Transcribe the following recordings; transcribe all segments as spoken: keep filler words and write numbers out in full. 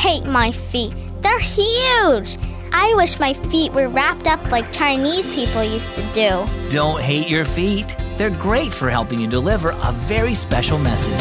hate my feet. They're huge. I wish my feet were wrapped up like Chinese people used to do. Don't hate your feet. They're great for helping you deliver a very special message.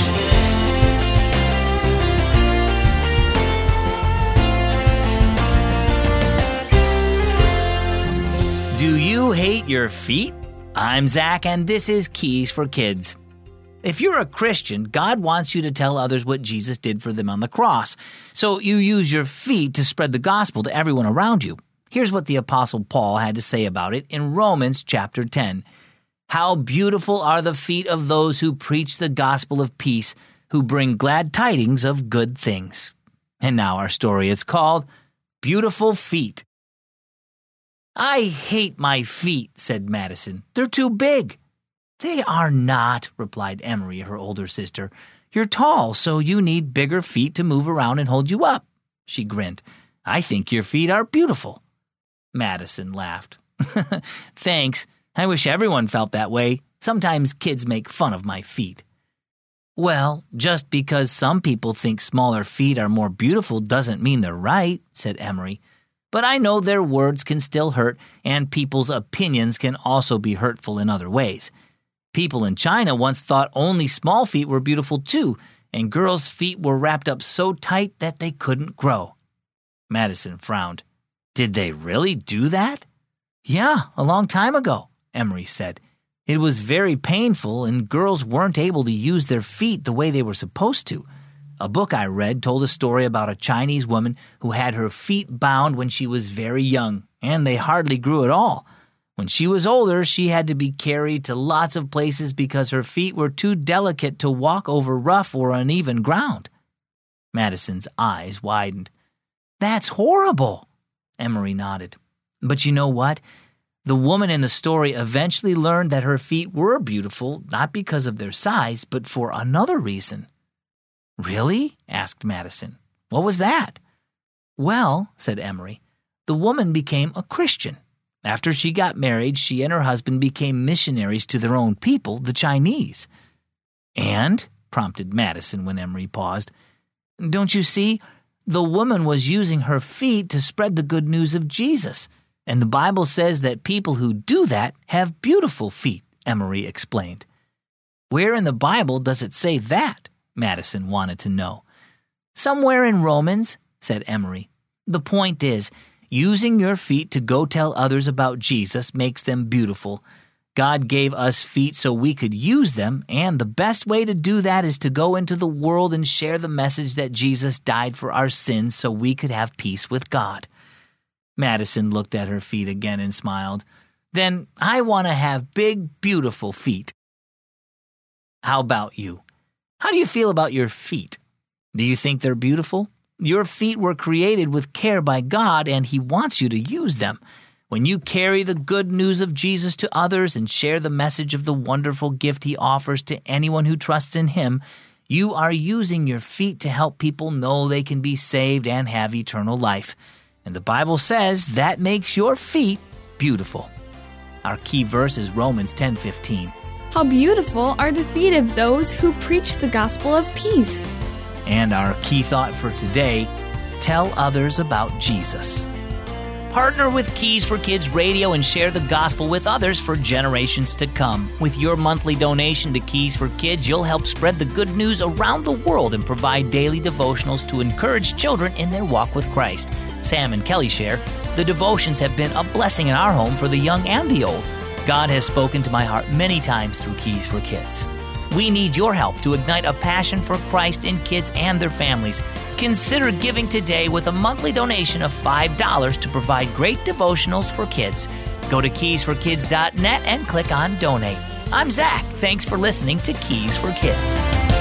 Do you hate your feet? I'm Zach, and this is Keys for Kids. If you're a Christian, God wants you to tell others what Jesus did for them on the cross. So you use your feet to spread the gospel to everyone around you. Here's what the Apostle Paul had to say about it in Romans chapter ten. How beautiful are the feet of those who preach the gospel of peace, who bring glad tidings of good things. And now our story. It's called Beautiful Feet. I hate my feet, said Madison. They're too big. They are not, replied Emery, her older sister. You're tall, so you need bigger feet to move around and hold you up. She grinned. I think your feet are beautiful. Madison laughed. Thanks. I wish everyone felt that way. Sometimes kids make fun of my feet. Well, just because some people think smaller feet are more beautiful doesn't mean they're right, said Emery. But I know their words can still hurt, and people's opinions can also be hurtful in other ways. People in China once thought only small feet were beautiful too, and girls' feet were wrapped up so tight that they couldn't grow. Madison frowned. Did they really do that? Yeah, a long time ago, Emery said. It was very painful, and girls weren't able to use their feet the way they were supposed to. A book I read told a story about a Chinese woman who had her feet bound when she was very young, and they hardly grew at all. When she was older, she had to be carried to lots of places because her feet were too delicate to walk over rough or uneven ground. Madison's eyes widened. That's horrible, Emery nodded. But you know what? The woman in the story eventually learned that her feet were beautiful, not because of their size, but for another reason. Really? Asked Madison. What was that? Well, said Emery, the woman became a Christian. After she got married, she and her husband became missionaries to their own people, the Chinese. And, prompted Madison when Emery paused, don't you see? The woman was using her feet to spread the good news of Jesus. And the Bible says that people who do that have beautiful feet, Emery explained. Where in the Bible does it say that? Madison wanted to know. Somewhere in Romans, said Emery. The point is, using your feet to go tell others about Jesus makes them beautiful. God gave us feet so we could use them, and the best way to do that is to go into the world and share the message that Jesus died for our sins so we could have peace with God. Madison looked at her feet again and smiled. Then I want to have big, beautiful feet. How about you? How do you feel about your feet? Do you think they're beautiful? Your feet were created with care by God, and He wants you to use them. When you carry the good news of Jesus to others and share the message of the wonderful gift He offers to anyone who trusts in Him, you are using your feet to help people know they can be saved and have eternal life. And the Bible says that makes your feet beautiful. Our key verse is Romans ten fifteen. How beautiful are the feet of those who preach the gospel of peace. And our key thought for today, tell others about Jesus. Partner with Keys for Kids Radio and share the gospel with others for generations to come. With your monthly donation to Keys for Kids, you'll help spread the good news around the world and provide daily devotionals to encourage children in their walk with Christ. Sam and Kelly share, the devotions have been a blessing in our home for the young and the old. God has spoken to my heart many times through Keys for Kids. We need your help to ignite a passion for Christ in kids and their families. Consider giving today with a monthly donation of five dollars to provide great devotionals for kids. Go to keys for kids dot net and click on Donate. I'm Zach. Thanks for listening to Keys for Kids.